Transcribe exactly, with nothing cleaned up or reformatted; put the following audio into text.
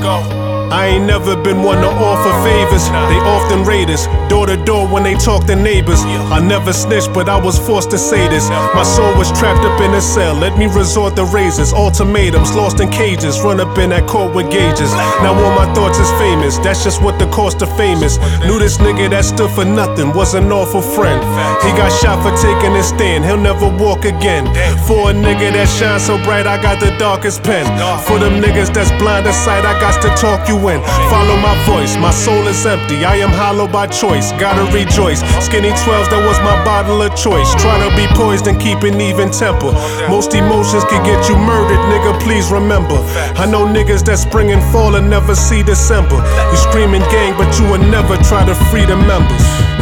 I ain't never been one to offer favors. They often raid us, door to door when they talk to neighbors. I never snitched, but I was forced to say this. My soul was trapped up in a cell, let me resort to razors. Ultimatums, lost in cages, run up in that court with gauges. Now all my thoughts is famous, that's just what the cost of fame is. Knew this nigga that stood for nothing, was an awful friend. He got shot for taking his stand, he'll never walk again. For a nigga that shines so bright, I got the darkest pen. For them niggas that's blind to sight, I got to talk you in. Follow my voice, my soul is empty, I am hollow by choice, gotta rejoice. Skinny twelves, that was my bottle of choice. Try to be poised and keep an even temper. Most emotions can get you murdered, nigga, please remember. I know niggas that spring and fall and never see December. You screaming gang, but you will never try to free the members.